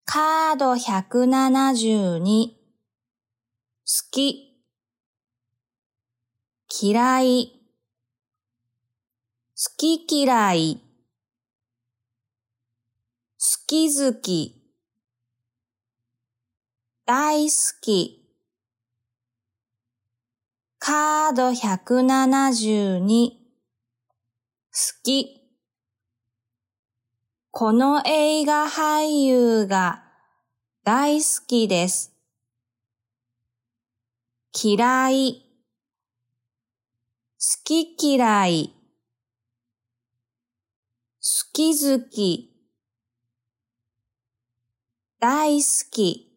カード172好き嫌い好き嫌い好き好き大好きカード172好きこの映画俳優が大好きです。嫌い好き嫌い好き好き大好き